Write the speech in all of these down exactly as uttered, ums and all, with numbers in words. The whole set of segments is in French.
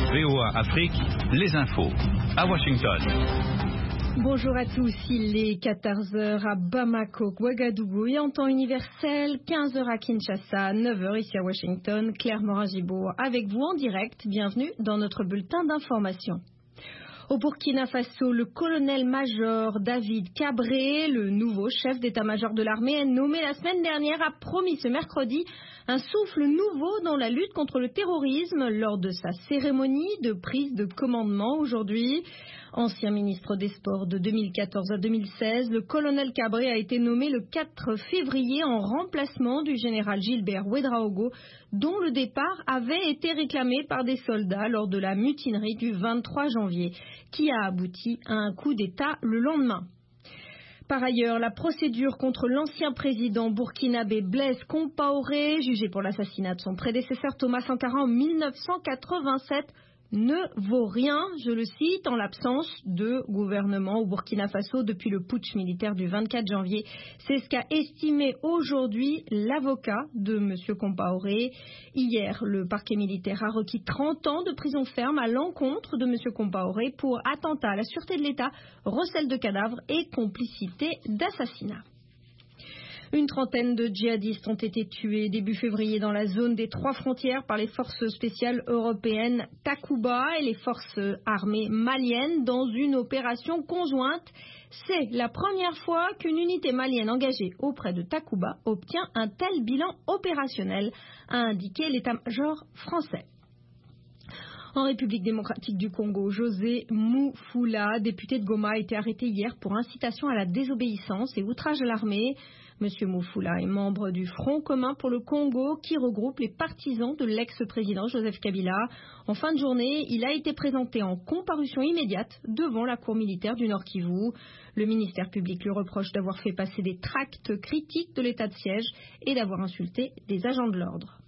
V O A Afrique, les infos. À Washington. Bonjour à tous, il est quatorze heures à Bamako, Ouagadougou et en temps universel, quinze heures à Kinshasa, neuf heures ici à Washington. Claire Morin-Gibault avec vous en direct. Bienvenue dans notre bulletin d'information. Au Burkina Faso, le colonel-major David Cabré, le nouveau chef d'état-major de l'armée nommé la semaine dernière, a promis ce mercredi un souffle nouveau dans la lutte contre le terrorisme lors de sa cérémonie de prise de commandement aujourd'hui. Ancien ministre des Sports de deux mille quatorze à deux mille seize, le colonel Cabré a été nommé le quatre février en remplacement du général Gilbert Ouédraogo, dont le départ avait été réclamé par des soldats lors de la mutinerie du vingt-trois janvier, qui a abouti à un coup d'État le lendemain. Par ailleurs, la procédure contre l'ancien président burkinabé Blaise Compaoré, jugé pour l'assassinat de son prédécesseur Thomas Sankara en mille neuf cent quatre-vingt-sept, ne vaut rien, je le cite, en l'absence de gouvernement au Burkina Faso depuis le putsch militaire du vingt-quatre janvier. C'est ce qu'a estimé aujourd'hui l'avocat de M. Compaoré. Hier, le parquet militaire a requis trente ans de prison ferme à l'encontre de M. Compaoré pour attentat à la sûreté de l'État, recel de cadavres et complicité d'assassinat. Une trentaine de djihadistes ont été tués début février dans la zone des trois frontières par les forces spéciales européennes Takuba et les forces armées maliennes dans une opération conjointe. C'est la première fois qu'une unité malienne engagée auprès de Takuba obtient un tel bilan opérationnel, a indiqué l'état-major français. En République démocratique du Congo, José Moufoula, député de Goma, a été arrêté hier pour incitation à la désobéissance et outrage à l'armée. Monsieur Moufoula est membre du Front commun pour le Congo qui regroupe les partisans de l'ex-président Joseph Kabila. En fin de journée, il a été présenté en comparution immédiate devant la cour militaire du Nord Kivu. Le ministère public lui reproche d'avoir fait passer des tracts critiques de l'état de siège et d'avoir insulté des agents de l'ordre.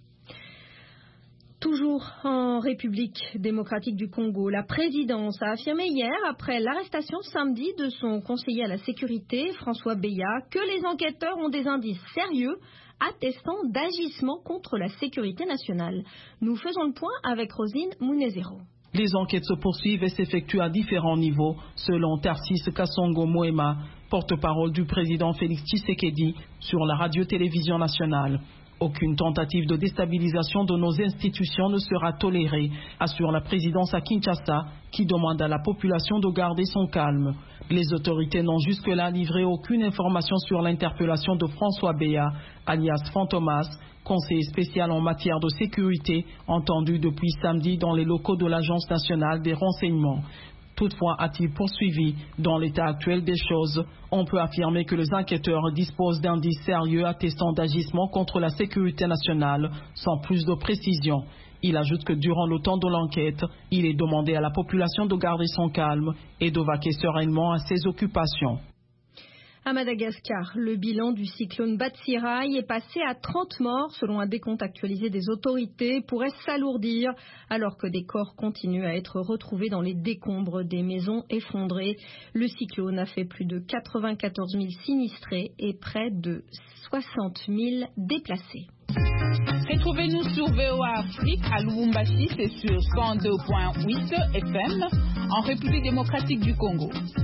Toujours en République démocratique du Congo, la présidence a affirmé hier, après l'arrestation samedi de son conseiller à la sécurité, François Beya, que les enquêteurs ont des indices sérieux attestant d'agissements contre la sécurité nationale. Nous faisons le point avec Rosine Mounezero. Les enquêtes se poursuivent et s'effectuent à différents niveaux, selon Tarsis Kassongo Moema, porte-parole du président Félix Tshisekedi, sur la radio-télévision nationale. Aucune tentative de déstabilisation de nos institutions ne sera tolérée, assure la présidence à Kinshasa, qui demande à la population de garder son calme. Les autorités n'ont jusque-là livré aucune information sur l'interpellation de François Beya, alias Fantomas, conseiller spécial en matière de sécurité, entendu depuis samedi dans les locaux de l'Agence nationale des renseignements. Toutefois, a-t-il poursuivi, dans l'état actuel des choses, on peut affirmer que les enquêteurs disposent d'indices sérieux attestant d'agissements contre la sécurité nationale, sans plus de précision. Il ajoute que durant le temps de l'enquête, il est demandé à la population de garder son calme et de vaquer sereinement à ses occupations. À Madagascar, le bilan du cyclone Batsirai est passé à trente morts selon un décompte actualisé des autorités, pourrait s'alourdir alors que des corps continuent à être retrouvés dans les décombres des maisons effondrées. Le cyclone a fait plus de quatre-vingt-quatorze mille sinistrés et près de soixante mille déplacés. Retrouvez-nous sur V O A Afrique à Lubumbashi, c'est sur cent deux virgule huit F M en République démocratique du Congo.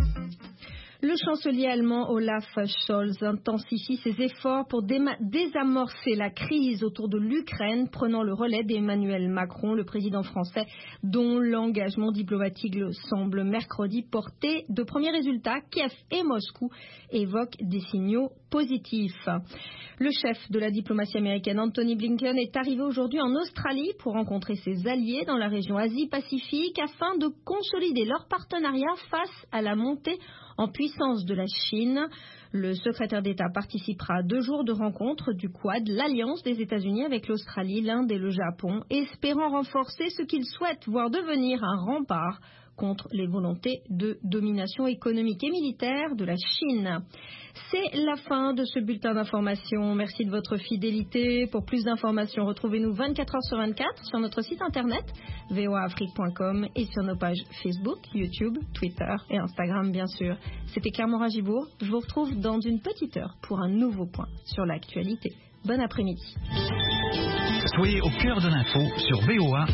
Le chancelier allemand Olaf Scholz intensifie ses efforts pour désamorcer la crise autour de l'Ukraine, prenant le relais d'Emmanuel Macron, le président français, dont l'engagement diplomatique semble mercredi porter de premiers résultats. Kiev et Moscou évoquent des signaux positifs. Le chef de la diplomatie américaine, Anthony Blinken, est arrivé aujourd'hui en Australie pour rencontrer ses alliés dans la région Asie-Pacifique afin de consolider leur partenariat face à la montée en puissance de la Chine. Le secrétaire d'État participera à deux jours de rencontre du Quad, l'alliance des États-Unis avec l'Australie, l'Inde et le Japon, espérant renforcer ce qu'il souhaite voir devenir un rempart contre les volontés de domination économique et militaire de la Chine. C'est la fin de ce bulletin d'information. Merci de votre fidélité. Pour plus d'informations, retrouvez-nous vingt-quatre heures sur vingt-quatre sur notre site internet v o a afrique point com et sur nos pages Facebook, YouTube, Twitter et Instagram bien sûr. C'était Claire Morin-Gibault. Je vous retrouve dans une petite heure pour un nouveau point sur l'actualité. Bon après-midi. Soyez au cœur de l'info sur V O A